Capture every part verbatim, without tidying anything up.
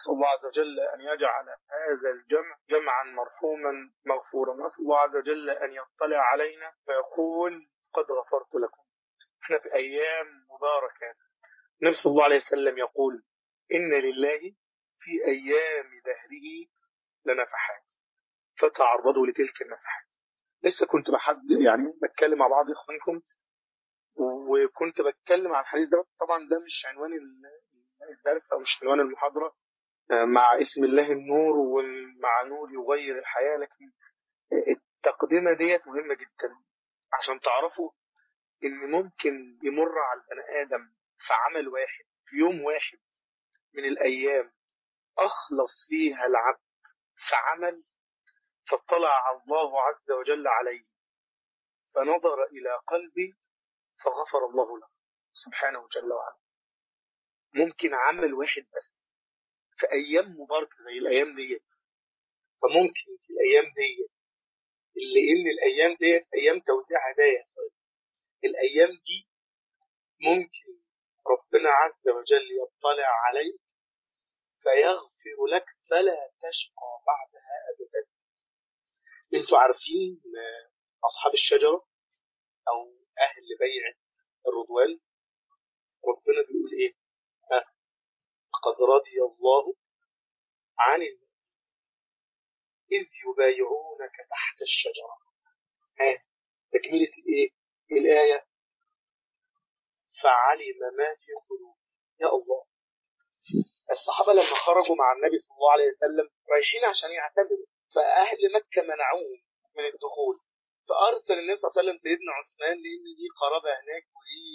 أسأل الله عز وجل أن يجعل هذا الجمع جمعا مرحوما مغفورا. نسأل الله عز وجل أن يطلع علينا فيقول قد غفرت لكم. احنا في أيام مباركة. النبي صلى الله عليه وسلم يقول إن لله في أيام دهره لنفحات فتعرضوا لتلك النفحات. لسه كنت بحد يعني بتكلم مع بعض إخوانكم وكنت بتكلم عن الحديث ده. طبعا ده مش عنوان الدرس أو مش عنوان المحاضرة، مع اسم الله النور ومع نور يغير الحياة، لكن التقدمة ديت مهمة جدا عشان تعرفوا إن ممكن يمر على البني آدم في عمل واحد في يوم واحد من الأيام أخلص فيها العبد في عمل، فاطلع الله عز وجل عليه فنظر إلى قلبي فغفر الله له سبحانه جل وعلا. ممكن عمل واحد بس في أيام مباركة زي الأيام ديت. فممكن في الأيام ديت اللي إن الأيام ديت أيام توزيع هدايا، الأيام دي ممكن ربنا عز وجل يطلع عليك فيغفر لك فلا تشقى بعدها أبدا. انتوا عارفين أصحاب الشجرة أو أهل بيعة الرضوان ربنا بيقول إيه؟ ها قد رضي الله عن المؤمنين إذ يبايعونك تحت الشجرة. ها تكملة إيه؟ الآية فعلم ما في قلوب. يا الله، الصحابة لما خرجوا مع النبي صلى الله عليه وسلم رايحين عشان يعتذروا، فأهل مكة منعوهم من الدخول، فأرسل النبي صلى الله عليه وسلم سيدنا عثمان لأن دي قرابة هناك ودي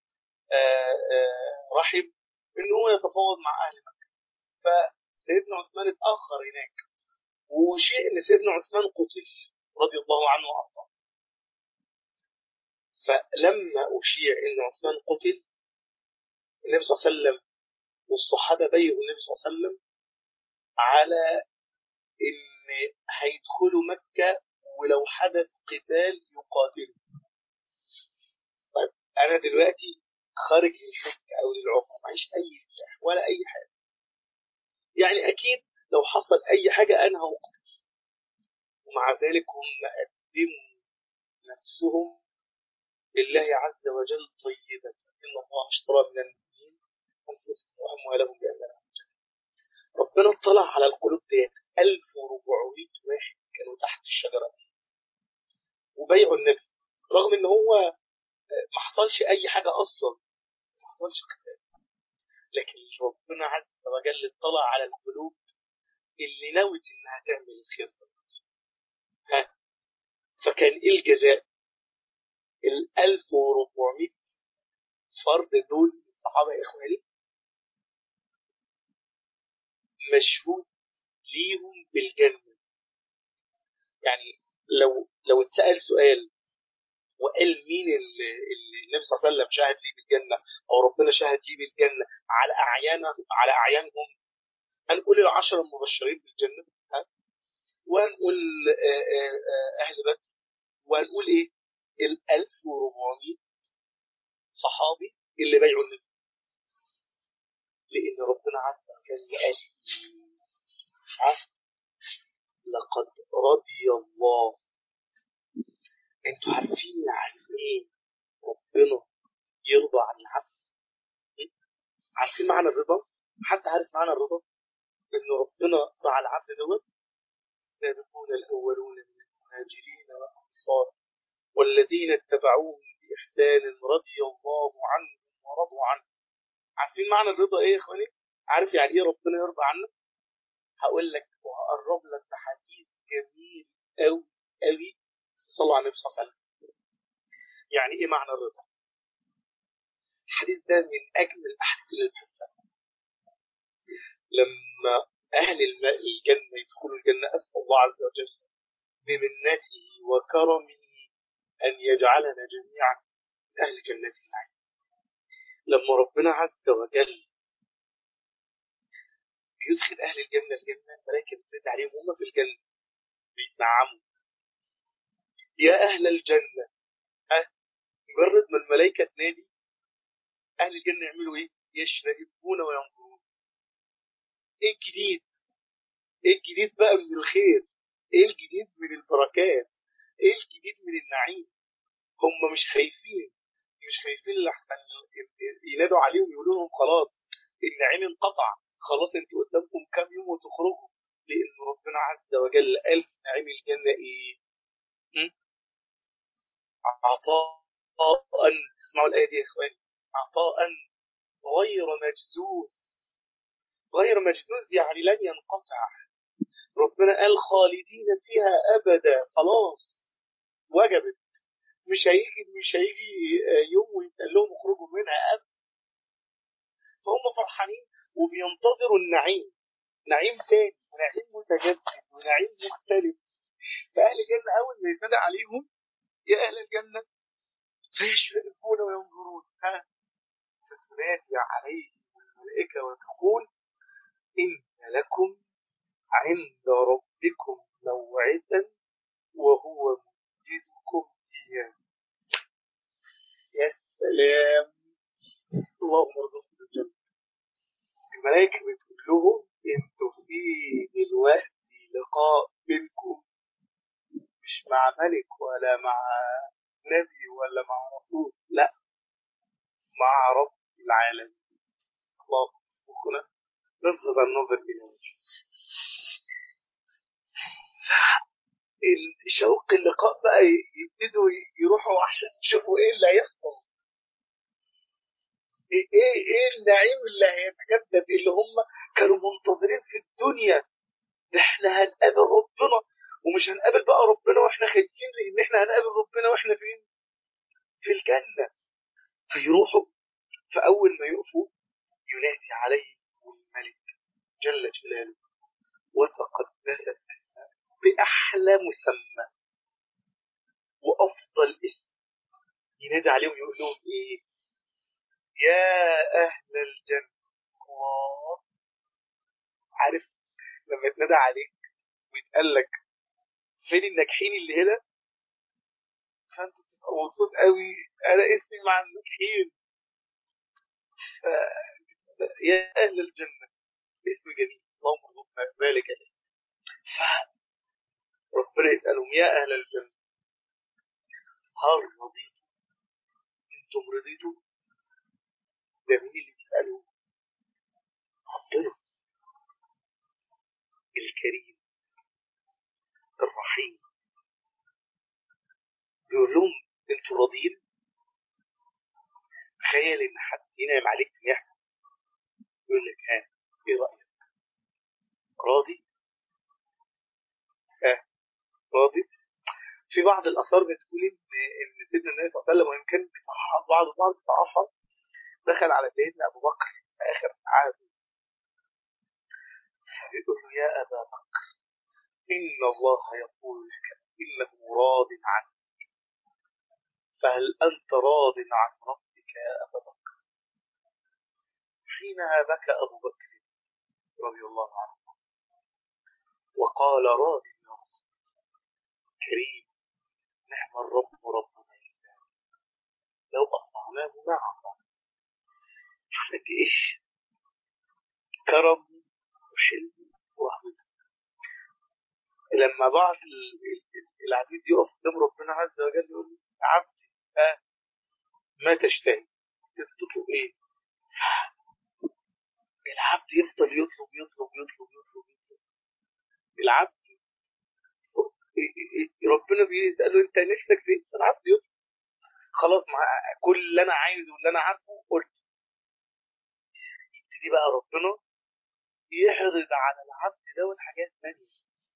رحم إن هو يتفاوض مع أهل مكة. فسيدنا عثمان اتأخر هناك، وشيء إن سيدنا عثمان قتل رضي الله عنه وأرضاه. فلما أشيع إن عثمان قتل النبي صلى الله عليه وسلم والصحابة بيعوا النبي صلى الله عليه وسلم على إن هيدخلوا مكة ولو حدث قتال يقاتلوا. طيب أنا دلوقتي خارج للحج أو للعمرة معيش أي سلاح ولا أي حاجة، يعني أكيد لو حصل أي حاجة أنا هقتل. ومع ذلك هم قدموا نفسهم لله عز وجل طيبة. إن الله اشترى من المؤمنين أنفسهم وأموالهم بأن لهم الجنة. ربنا اطلع على القلوب ديت ألف وأربعمائة واحد كانوا تحت الشجرة وبيعوا النبي، رغم إن هو ما حصلش أي حاجة أصلا، ما حصلش قتال، لكن ربنا عز وجل اطلع على القلوب اللي نوت إنها تعمل الخير ده. ها فكان إيه الجزاء؟ ال ألف وأربعمائة فرد دول الصحابة يا إخواني مشهود ليهم بالجنة. يعني لو لو اتسأل سؤال وقال مين اللي النبي صلى الله عليه وسلم شاهد ليه بالجنة أو ربنا شاهد ليه بالجنة على أعيانهم على أعيانهم، هنقول العشرة المبشرين بالجنة، ها وهنقول أهل بدر، وهنقول إيه ال ألف وأربعمائة صحابي اللي بيعوا النبي، لأن ربنا عز وجل قال لقد رضي الله. انتوا عارفين يعني ايه ربنا يرضى عن العبد؟ عارفين معنى الرضا؟ حد عارف معنى الرضا؟ ان ربنا رضى على العبد دوت. السابقون الاولون من المهاجرين والانصار والذين اتبعوهم باحسان رضي الله عنهم ورضوا عنه. عارفين معنى الرضا ايه يا اخواني؟ عارف يعني ايه ربنا يرضى عنك؟ هقول لك وهقرب لك بحديث جميل قوي قوي صلى على النبي صلى الله عليه وسلم. يعني ايه معنى الرضا؟ الحديث ده من اجمل الاحاديث اللي بحبها. لما اهل الماء الجنه يدخلوا الجنه اسال الله عز وجل بمنته وكرمه ان يجعلنا جميعا من اهل جنه النعيم. لما ربنا عز وجل يدخل اهل الجنه الجنه الملائكه بتنادي عليهم هم في الجنه بيتنعموا يا اهل الجنه. أه؟ مجرد ما الملائكه تنادي اهل الجنه يعملوا ايه؟ يشربون وينظرون. ايه الجديد؟ ايه الجديد بقى من الخير؟ ايه الجديد من البركات؟ ايه الجديد من النعيم؟ هم مش خايفين، مش خايفين لحسن ينادوا عليهم يقولوا لهم خلاص النعيم انقطع، خلاص انتوا قدامكم كام يوم وتخرجوا، لان ربنا عز وجل قال في نعيم الجنه ايه؟ م? عطاء، اسمعوا الايه دي يا اخواني، عطاء غير مجزوز. غير مجزوز يعني لن ينقطع. ربنا قال خالدين فيها ابدا، خلاص وجبت، مش هيجي مش هيجي يوم ويتقال لهم اخرجوا منها ابدا. فهم فرحانين وبينتظروا النعيم، نعيم تاني ونعيم متجدد ونعيم مختلف. فأهل الجنة أول ما يتنادى عليهم يا أهل الجنة فيشربون وينظرون، ها فتنادي عليهم الملائكة وتقول إن لكم عند ربكم موعدا وهو منجزكم إياه. يا سلام، اللهم ارزقنا الجنة. الملائكة بتقول لهم انتوا في دلوقتي لقاء بينكم مش مع ملك ولا مع نبي ولا مع رسول، لا، مع رب العالمين. الله يرزقنا نفضل النظر إلى وجهه. الشوق اللقاء بقى يبتدوا يروحوا عشان يشوفوا ايه اللي هيحصل، ايه ايه ايه النعيم اللي هيتجدد اللي هم كانوا منتظرين في الدنيا. احنا هنقابل ربنا، ومش هنقابل بقى ربنا واحنا خايفين، لان احنا هنقابل ربنا واحنا فين؟ في الجنة. فيروحوا، فأول ما يقفوا ينادي عليهم الملك جل جلاله وتقدست اسماءه بأحلى مسمى وأفضل اسم، ينادي عليهم يقول لهم إيه؟ يا أهل الجنة. الله، عارف لما يتنادى عليك ويتقال لك فين الناجحين اللي هنا، فأنت تبقى مبسوط قوي، أنا اسمي مع الناجحين. ف... يا أهل الجنة اسم جميل، اللهم ارزقنا ذلك. فربنا يسألهم يا أهل الجنة هل رضيتم؟ أنتم رضيتم؟ ده مين اللي بيسأله؟ ربنا الكريم الرحيم بيقول لهم أنتم راضيين؟ تخيل إن حد ينعم عليك بنعمة يقول لك ها إيه رأيك؟ راضي؟ ها راضي؟ في بعض الآثار بتقول إن إن سيدنا النبي صلى الله عليه وسلم، وإن كان بيصحح بعض بعض الصحافة، دخل على سيدنا أبو بكر في آخر عهده فبيقول له يا أبا بكر إن الله يقول لك إنه راض عنك، فهل أنت راض عن ربك يا أبا بكر؟ حينها بكى أبو بكر رضي الله عنه وقال راض يا رسول كريم، نعم الرب ربنا لو أطعناه ما عصى. شوف قد إيش كرم وحلم ورحمة. لما بعض العبيد يقف قدام ربنا عز وجل يقول له عبدي آه ما تشتهي، تطلب ايه؟ العبد يفضل يطلب يطلب يطلب يطلب يطلب. العبد ربنا بيسأله انت نفسك في ايه؟ العبد يطلب خلاص، مع كل اللي انا عايزه واللي انا عارفه قلت. يبتدي بقى ربنا يحرض على العبد ده حاجات ثانيه.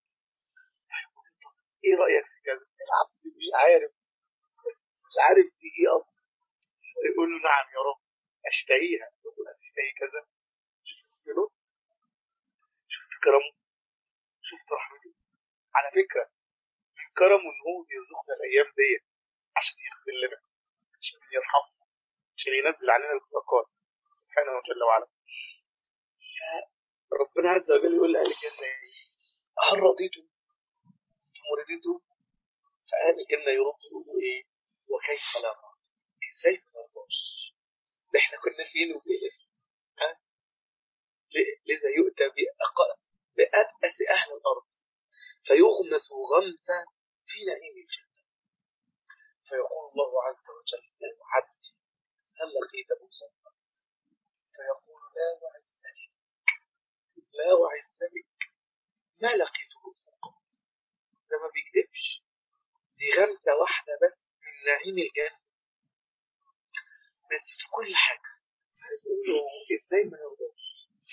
ايه رايك في كذا؟ العبد مش عارف مش عارف دي ايه اصلا. يقول له نعم يا رب اشتهيها. يقول اشتهي كذا. شفت شفت كرمه، شفت رحمته. على فكره من كرمه ان هو بيرزقنا الايام دي عشان يغفر لنا، عشان يرحمنا، عشان ينزل علينا البركات سبحانه وجل وعلا. ربنا عز وجل يقول لأهل الجنة هل رضيتم؟ أنتم رضيتم؟ فأهل الجنة يردوا يقولوا إيه؟ وكيف لا نرضى؟ إزاي ما نرضاش؟ ده إحنا كنا فين وفين؟ ها؟ لذا يؤتى بأبأس أهل الأرض فيغمس غمسا في نعيم الجنة، فيقول الله عز وجل يا عبدي هل لقيت بؤسا؟ فيقول لا وعزتك لا وعزتك ما لقيت بؤسا، ده ما بيكذبش، دي غمسة واحدة بس من نعيم الجنة، بس في كل حاجة. فيقول له ازاي ما نرضاش؟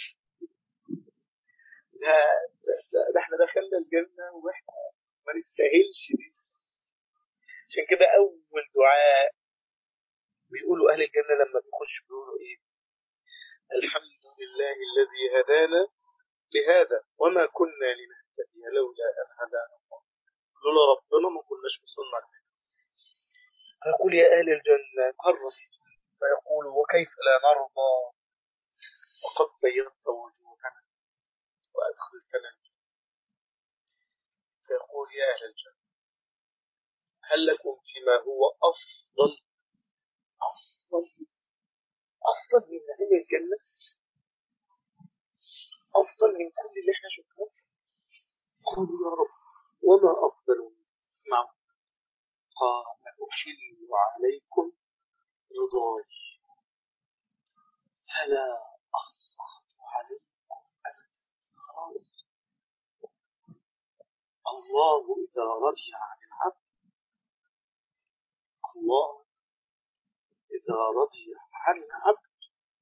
ده, ده, ده احنا دخلنا الجنة واحنا ما نستاهلش دي. عشان كده أول دعاء بيقولوا أهل الجنة لما بيخشوا بيقولوا إيه؟ الحمد لله الذي هدانا لهذا وما كنا لنهتدي لولا أن هدانا الله، لولا ربنا ما كناش وصلنا لهذا. فيقول يا أهل الجنة هل رضيتم؟ فيقول وكيف لا نرضى وقد بيضت وجوهنا وأدخلتنا الجنة. فيقول يا أهل الجنة هل لكم فيما هو أفضل أفضل أفضل من نعيم الجنة، أفضل من كل اللي احنا شفناه؟ قالوا يا رب وما أفضل؟ اسمعوا، قال أحل عليكم رضاي فلا أسخط عليكم أبدا. خلاص، الله إذا رضي عن العبد الله إذا رضي عن العبد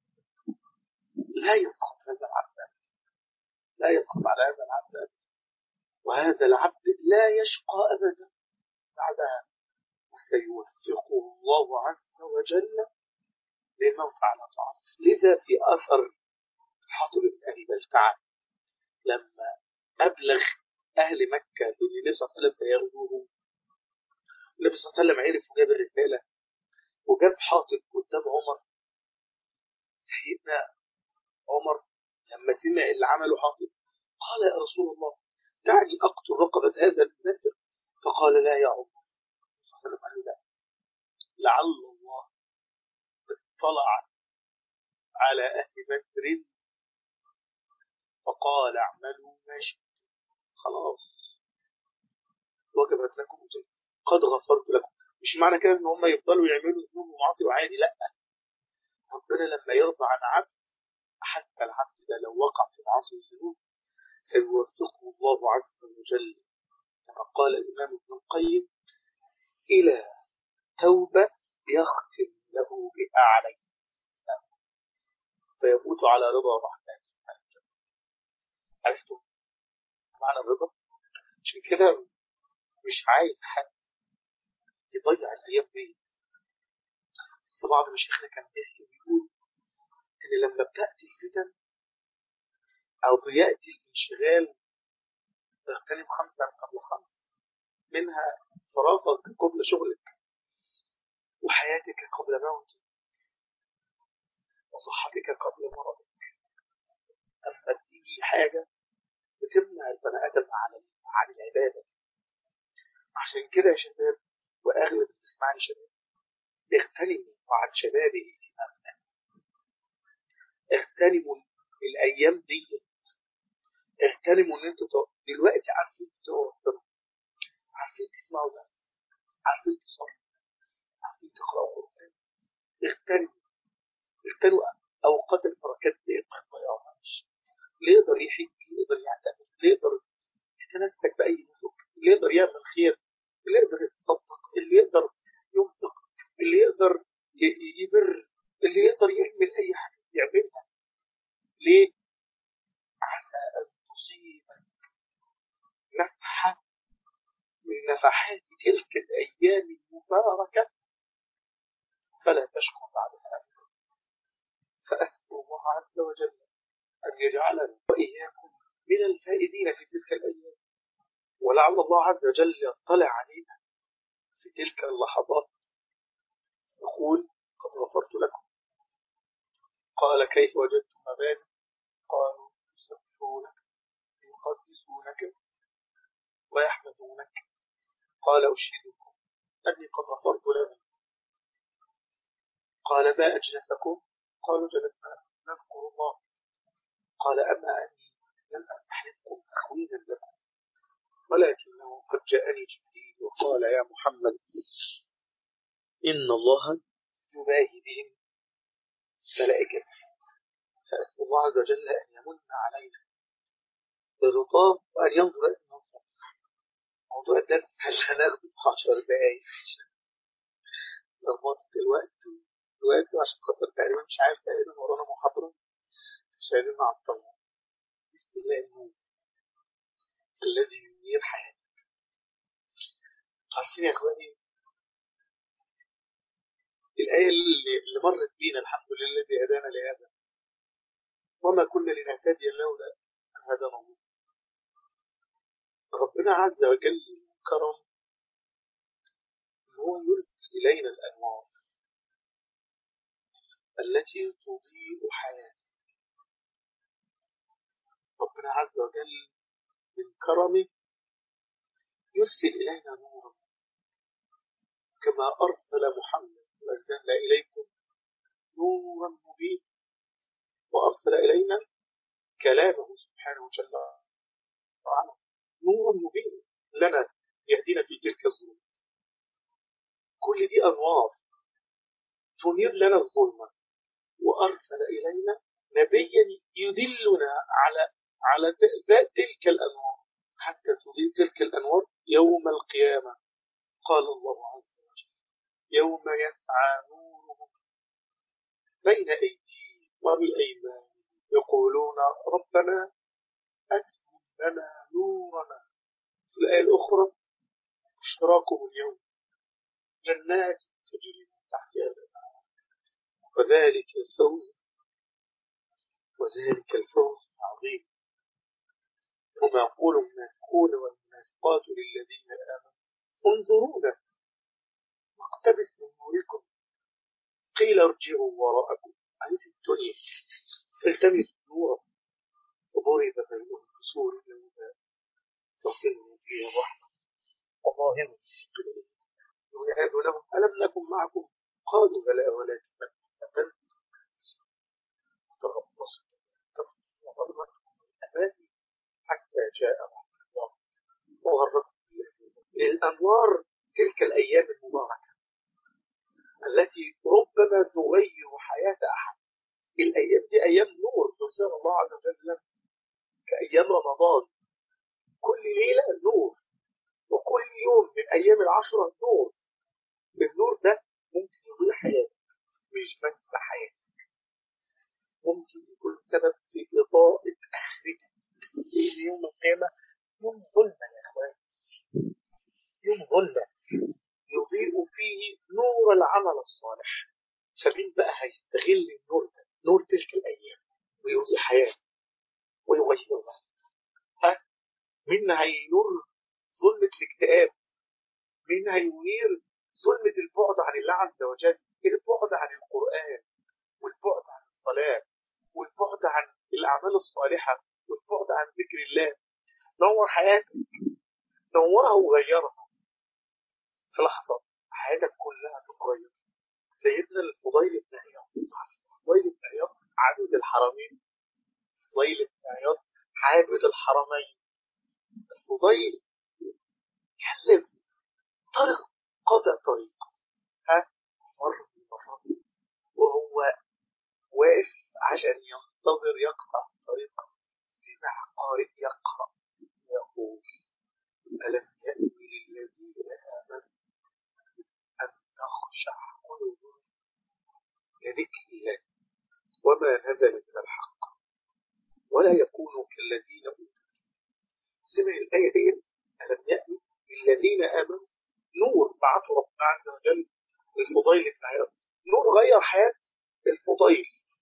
لا يسخط هذا العبد أبدا، لا يسخط على هذا العبد أبدا، وهذا العبد لا يشقى أبدا بعدها، وسيوفقه الله عز وجل لما فعل طاعته. لذا في أثر حاطب بن أبي بلتعة لما أبلغ أهل مكة أن النبي صلى الله عليه وسلم سيغزوهم، النبي صلى الله عليه وسلم عرف وجاب الرسالة وجاب حاطب قدام عمر. سيدنا عمر لما سمع اللي عمله حاطب قال يا رسول الله دعني أقتل رقبة هذا المنافق، فقال لا يا عمر. صلى الله عليه وسلم قال له لا، لعل الله اطلع على أهل بدر فقال اعملوا ما شئتم، خلاص وجبت لكم الجنة قد غفرت لكم. مش معنى كده ان هم يفضلوا يعملوا ذنوب ومعاصي وعادي، لا، ربنا لما يرضى عن عبد حتى العبد ده لو وقع في معاصي وذنوب سيوفقه الله عز وجل كما قال الإمام ابن القيم إلى توبة يختم له بها عليه فيموت على رضا الرحمن. عرفتم معنى الرضا؟ عشان كده مش عايز حد يضيع الأيام دي. بس بعض مشايخنا كان بيحكي ويقول إن لما بتأتي الفتن أو بيأتي الانشغال تغتنم خمسة قبل خمس، منها فراغك قبل شغلك وحياتك قبل موتك وصحتك قبل مرضك. أما تيجي حاجة بتمنع البني آدم عن العبادة. عشان كده يا شباب، وأغلب اللي بيسمعني شباب، اغتنموا عن شبابه فيما أفناه، اغتنموا الأيام دي، اغتنموا ان انتوا دلوقتي عارفين تدعوا ربنا، عارفين تسمعوا درس، عارفين تصلوا، عارفين تقرأوا قرآن. اغتنموا اغتنموا أوقات البركات دي ما تضيعوهاش. اللي يقدر يحج، اللي يقدر يعتمد، اللي يقدر يتمسك بأي نسك، اللي يقدر يعمل خير، اللي يقدر يتصدق، اللي يقدر ينفق، اللي يقدر يبر، اللي يقدر يعمل أي حاجة يعملها. ليه؟ عسى أن تصيبك نفحة من نفحات تلك الأيام المباركة فلا تشكر بعدها أبدا. فأسأل الله عز وجل أن يجعلنا وإياكم من الفائزين في تلك الأيام، ولعل الله عز وجل يطلع علينا في تلك اللحظات يقول قد غفرت لكم. قال كيف وجدتم عبادي؟ قالوا يسبحونك يقدسونك ويحمدونك. قال أشهدكم أني قد غفرت لهم. قال ما أجلسكم؟ قالوا جلسنا نذكر الله. قال أما أني لم أستحلفكم تخوينا لكم، ولكنه قد جاءني جبريل وقال يا محمد إن الله يباهي بهم ملائكته، فأسأل الله عز وجل أن يمن علينا برضاه وأن ينظر إلى النظر. موضوع الدرس عشان هناخده عشر دقايق لخبطت الوقت الوقت عشان خاطر تقريبا مش عارف تقريبا ورانا محاضرة مش قادرين نعطلها. بسم الله النور الذي ينير حياتك. عارفين يا اخواني الآية اللي, اللي مرت بينا الحمد لله الذي هدانا لهذا وما كنا لنهتدي لولا أن هدانا الله. ربنا عز وجل كرم أن هو يرسل إلينا الأنوار التي تضيء حياتنا. ربنا عز وجل من كرمه يرسل إلينا نورا كما أرسل محمد وأنزلنا إليكم نورا مبينا، وأرسل إلينا كلامه سبحانه وتعالى نورا مبينا لنا يهدينا في تلك الظلمات. كل دي أنوار تنير لنا الظلمة، وأرسل إلينا نبيا يدلنا على على تلك الأنوار حتى تضيء تلك الأنوار يوم القيامة. قال الله عز وجل يوم يسعى نورهم بين أيديهم وبأيمانهم يقولون ربنا أتمم لنا نورنا. في الآية الأخرى اشتراكهم اليوم جنات تجري من تحتها الأنهار وذلك الفوز وذلك الفوز العظيم. وما يقول المنافقون والمنافقات للذين آمنوا انظرونا نقتبس من نوركم قيل ارجعوا وراءكم. أي في الدنيا فالتمسوا نورا وضرب بينهم بسور له باب باطنه فيه الرحمة وظاهره يناد لهم ألم نكن معكم قالوا بلى ولكن فتنتم تربصوا وغرتكم الأماني حتى جاء رحمة الله وغركم للأنوار تلك الأيام المباركة التي ربما تغير حياة أحد. الأيام دي أيام نور يرسل الله عز وجل كأيام رمضان، كل ليلة نور وكل يوم من أيام العشرة نور. النور ده ممكن يضيع حياتك مش بس حياتك، ممكن يكون سبب في إضاءة آخرتك. يوم القيامة يوم ظلمة يا أخوان، يوم ظلمة يضيء فيه نور العمل الصالح. فمين بقى هيستغل النور ده، نور تلك الأيام، ويضيء حياته ويغيرها؟ ها؟ مين هينور ظلمة الاكتئاب؟ مين هينير ظلمة البعد عن الله عز وجل، البعد عن القرآن والبعد عن الصلاة والبعد عن الأعمال الصالحة والبعد عن ذكر الله؟ نور حياتك، نورها وغيرها في لحظة حياتك كلها تتغير. سيدنا الفضيل بن عياض، الفضيل بن عياض عابد الحرمين، الفضيل بن عياض عابد الحرمين. الفضيل يحلف طريق قاطع طريق، ها مرة من المرات وهو واقف عشان ينتظر يقطع الطريق سمع قارئ يقرأ يقول ألم يأن للذين آمنوا أن تخشع قلوبهم لذكر الله وما نزل من الحق ولا يكونوا كالذين أوتوا. سمع الآية دي ألم يأن للذين آمنوا، نور بعثه ربنا عز وجل الفضيل بن عياض، نور غير حياة الفضيل.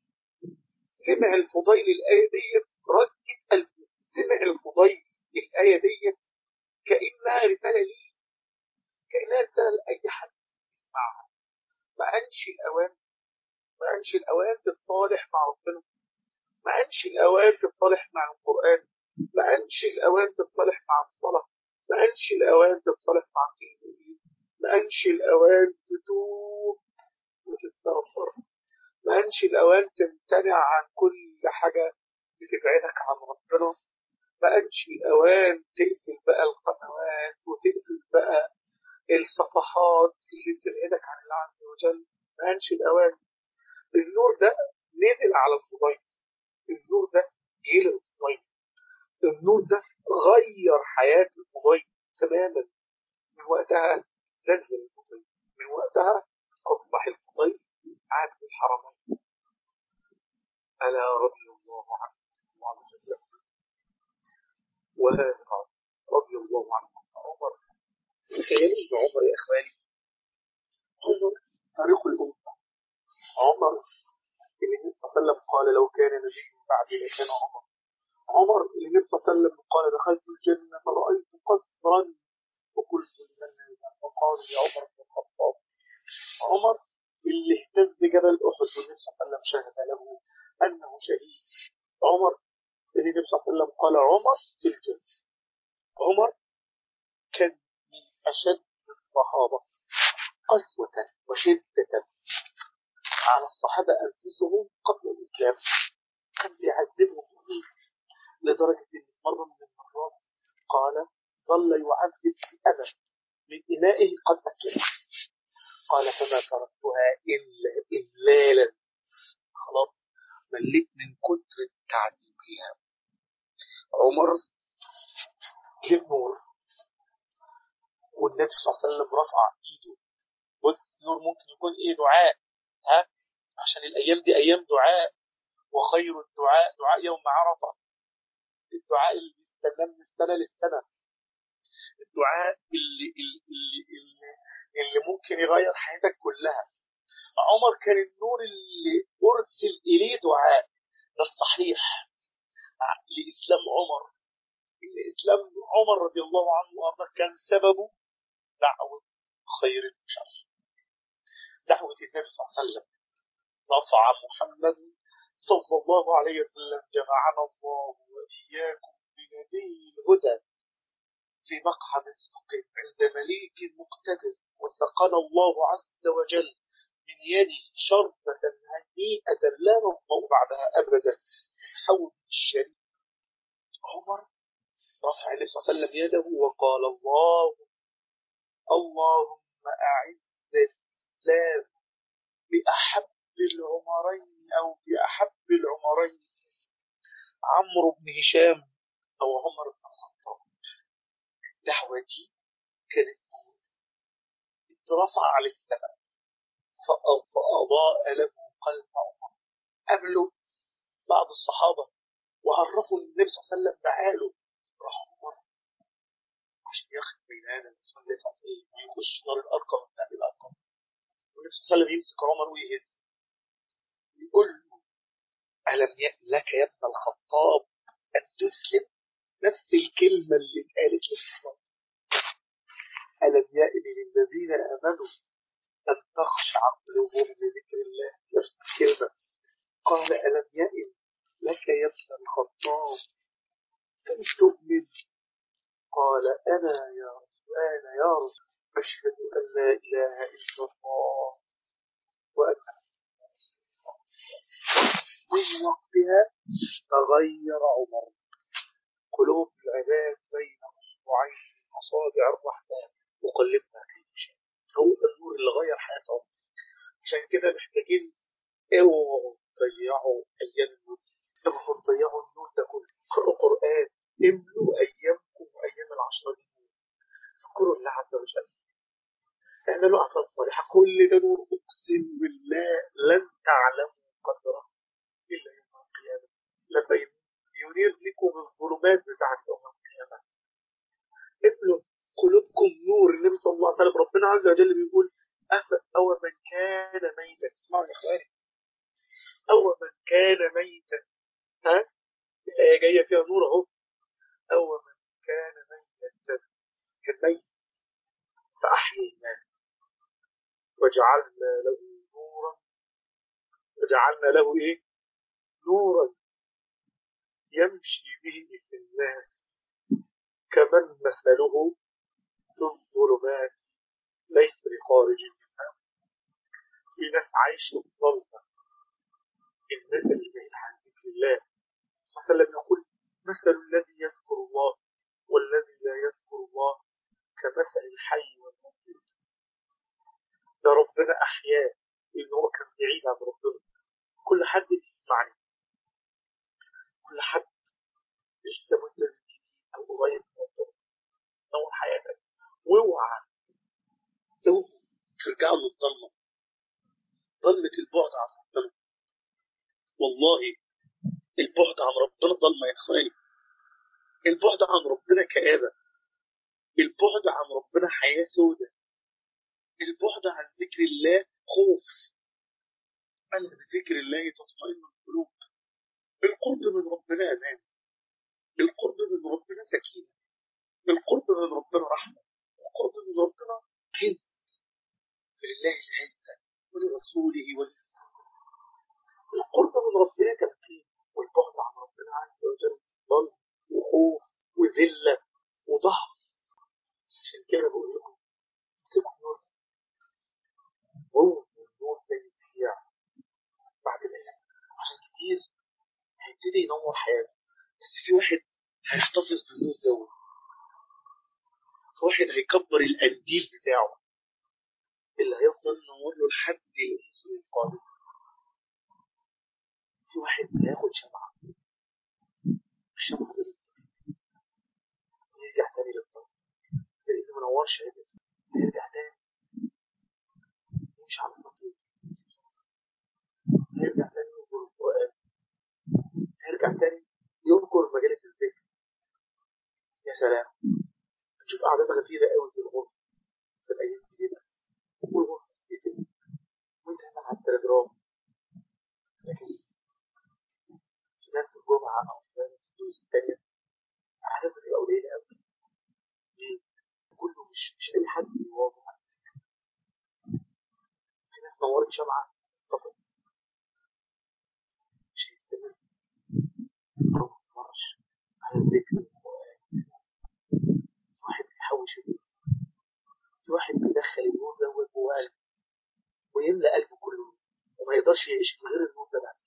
سمع الفضيل الآية دي رجت قلبه، سمع الفضيل الآية دي كأنها رسالة ليه، كأنها رسالة لأي حد يسمعها. ما أنش الأوان ما أنش الأوان تتصالح مع ربنا، ما أنش الأوان تتصالح مع القرآن، ما أنش الأوان تتصالح مع الصلاة، ما أنش الأوان تتصالح مع الدين، ما أنش الأوان تتوب وتستغفر، ما أنش الأوان تمتنع عن كل حاجة بتبعدك عن ربنا، ما قالش الأوان تقفل بقى القنوات وتقفل بقى الصفحات اللي بتبعدك عن الله عز وجل. ما قالش الأوان. النور ده نزل على الفضيل، النور ده جه للفضيل، النور ده غير حياة الفضيل تماما. من وقتها زلزل الفضيل، من وقتها أصبح الفضيل عاد الحرمين. ألا رضي الله عنه صلى الله عليه وسلم. وهذا رضي الله عنه عمر. تخيلوا ان عمر يا اخواني، عمر تاريخ الامه. عمر اللي النبي صلى الله عليه وسلم قال لو كان نبي بعد لكان عمر. عمر اللي النبي صلى الله عليه وسلم قال دخلت الجنه فرأيت قصرا وقلت لمن هذا فقال يا عمر بن الخطاب. عمر اللي اهتز جبل احد والنبي صلى الله عليه وسلم شهد له انه شهيد. عمر اللي النبي صلى الله عليه وسلم قال عمر في الجنه. عمر كان من اشد الصحابه قسوة وشدة على الصحابة أنفسهم قبل الإسلام. كان بيعذبهم لدرجة أن مرة من المرات قال ظل يعذب في أمل من إنائه قد أسلم. قال فما تركتها إلا إملالا، خلاص مليت من كتر التعذيب فيها. عمر جه نور والنبي صلى الله عليه وسلم رفع إيده. بص نور ممكن يكون إيه؟ دعاء، ها؟ عشان الأيام دي أيام دعاء، وخير الدعاء دعاء يوم عرفة. الدعاء اللي بيستنى من السنة للسنة، الدعاء اللي, اللي, اللي, اللي ممكن يغير حياتك كلها. عمر كان النور اللي أرسل إليه دعاء. ده الصحيح لإسلام عمر. الإسلام عمر رضي الله عنه وأرضاه كان سببه دعوة خير البشر، دعوة النبي صلى الله عليه وسلم. رفع محمد صلى الله عليه وسلم جمعنا الله وإياكم بنبي الهدى في مقعد الصدق عند مليك مقتدر، وسقنا الله عز وجل من يده شربة هنيئة لا نظمأ بعدها أبدا من حوض الشريف. عمر رفع النبي صلى الله عليه وسلم يده وقال الله اللهم أعز الإسلام بأحب العمرين أو بأحب العمرين عمرو بن هشام أو عمر بن الخطاب. الدعوة دي كانت اترفع على السماء فأضاء له قلب عمر. قبله بعض الصحابة وعرفوا النبي صلى الله عليه وسلم تعالوا، راح عمر عشان ياخد بين هذا الرسول صلى الله عليه وسلم ويخش نار الأرقم من أبي الأرقم. والنبي صلى الله عليه وسلم يمسك عمر ويهز يقول له ألم يأن لك يا ابن الخطاب أن تسلم؟ نفس الكلمة اللي اتقالت للخطاب، ألم يأن للذين آمنوا أن تخشع قلوبهم لذكر الله. نفس الكلمة. قال ألم يأن لك يا ابن الخطاب أن تؤمن؟ قال أنا يا رسول أنا يا رسول أشهد أن لا إله إلا الله وأن محمدا رسول الله. من وقتها تغير عمر. قلوب العباد بين أصبعين من أصابع الرحمن وقلبنا كيف شاء. هو ده النور اللي غير حياتهم. عشان كده محتاجين اوعوا تضيعوا أيام النور، اوعوا تضيعوا النور ده كله. اقرأوا قرآن، املوا أيامكم وأيام العشرة دي. اذكروا الله عز وجل، اعملوا أعمال صالحة. كل ده نور أقسم بالله لن تعلموا قدره إلا يوم القيامة لما ينير لكم الظلمات بتاعت يوم القيامة. املوا قلوبكم نور. النبي صلى الله عليه وسلم ربنا عز وجل بيقول أو من كان ميتا. اسمعوا يا إخواني، أو من كان ميتا، ها الآية جاية فيها نور أهو. أو من كان ميتا كان ميت فأحييناه وجعلنا له نورا وجعلنا له إيه؟ نورا يمشي به في الناس كمن مثله في الظلمات ليس بخارج منها. في ناس عايشة في ظلمة، الناس اللي بعيد عن ذكر الله صلى الله عليه وسلم يقول مثل الذي يذكر الله والذي لا يذكر الله كمثل الحي والميت. ده ربنا أحياه لأن هو كان بعيد عن ربنا. كل حد بيسمعني، كل حد لسه ملتزم جديد أو قريب من ربنا، نور حياتك واوعى اوعى ترجعوا للضلمة، ضلمة البعد عن ربنا. والله البعد عن ربنا ضلمة يا إخواني. البعد عن ربنا كآبة، البعد عن ربنا حياة سودة، البعد عن ذكر الله خوف. ألا بذكر الله تطمئن القلوب. القرب من ربنا أمان، القرب من ربنا سكينة، القرب من ربنا رحمة، القرب من ربنا عز. فلله العزة ولرسوله وللمؤمنين. القرب من ربنا تمكين، والبعد عن ربنا عز وجل ضل وخوف وذلة وضعف. عشان كده بقول لكم امسكوا النور، هو النور ده يضيع بعد الأيام. عشان كتير هيبتدي ينور حياته، بس في واحد هيحتفظ بالنور ده، في واحد هيكبر القنديل بتاعه اللي هيفضل نور له لحد الموسم القادم. في واحد هياخد شمعة، الشمعة دي يرجع تاني للطريق لأنه منورش عدل، يرجع تاني يمشي على سطيل، يرجع تاني يذكر القرآن، يرجع تاني يذكر مجالس الذكر. يا سلام، نشوف أعداد غفيرة قوي في الغرفة في الأيام دي بس، والغرفة تقفل ويتعمل على التليجرام. لكن في ناس الجمعة أو في ناس الدروس التانية أعداد بتبقى قليلة قوي. ليه؟ كله مش مش أي حد بيواظب على الذكر. في ناس نورت شمعة طفت، مش هيستمر أو ما استمرش على الذكر والقرآن. في واحد بيحوش النور، في واحد بيدخل النور ده جوه قلبه ويملأ قلبه كله وما يقدرش يعيش من غير النور ده بعد.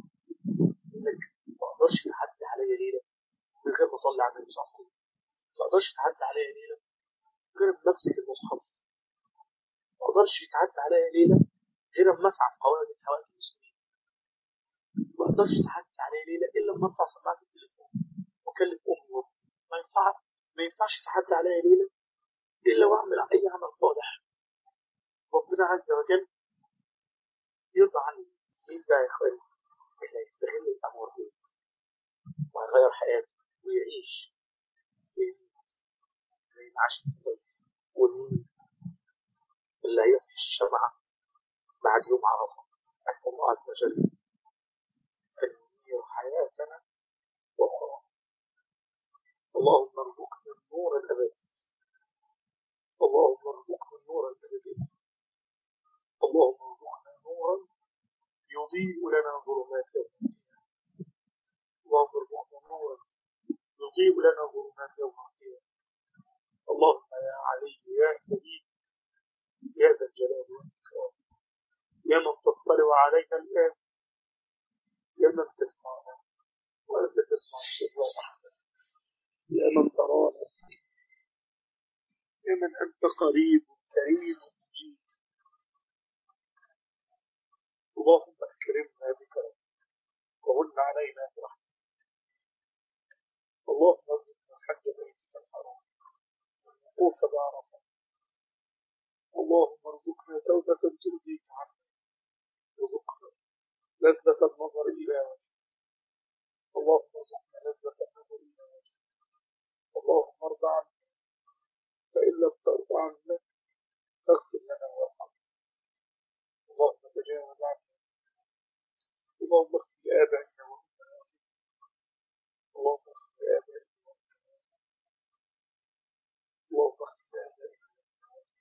ما اقدرش تعدي عليا ليله من غير ما اصلي على النبي صلى الله عليه وسلم، ما اقدرش تعدي عليا ليله غير ما امسك المصحف، ما اقدرش تعدي عليا ليله غير ما اسعى في قواعد حوادث المسلمين، ما اقدرش تعدي عليا ليله الا لما ارفع سماعه التليفون واكلم امي وابني. ما ينفع ما ينفعش تعدي عليا ليله الا واعمل اي عمل صالح ربنا عز وجل يرضى عني. مين بقى يا اخواني اللي هيستغل الامر دي وهيغير حياته ويعيش زي العشق الطيب؟ ومين اللي هيطفي الشمعة بعد يوم عرفة؟ أسأل الله عز وجل أن ينير حياتنا وأخرى. اللهم ارزقنا النور الأبدي، اللهم ارزقنا النور الأبدي، اللهم ارزقنا نورا يضيء لنا ظلمات يوم القيامة، اللهم ارزقنا نورا يضيء لنا ظلمات يوم القيامة. اللهم يا علي يا كريم يا ذا الجلال والإكرام، يا من تطلع علينا الآن، يا من تسمعنا وأنت تسمع السر والأحزان، يا من ترانا، يا من أنت قريب كريم مجيب. اللهم أكرمنا بكرمك وغن علينا برحمتك. اللهم ارزقنا حج بيتك الحرام والوقوف بعرفة. اللهم ارزقنا توبة ترضيك عنا، وارزقنا لذة النظر إلى وجهك. اللهم ارزقنا لذة النظر إلى وجهك. اللهم ارض عنا، فإن لم ترضى عنا فاغفر لنا وارحمنا. اللهم تجاوز عنا، اللهم اغفر لآبائنا وأمهاتنا، اللهم اغفر لآبائنا وأمهاتنا، اللهم اغفر لآبائنا وأمهاتنا،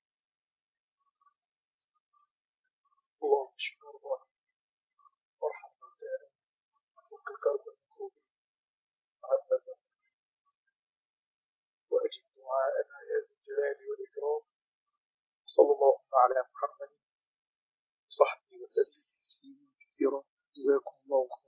اللهم اشف مرضانا وارحم موتانا وفك كرب المكروبين وعذب وأجب دعاءنا يا ذا الجلال والإكرام. صلى الله على محمد وصحبه وسلم تسليما كثيرا. جزاكم الله خيرا.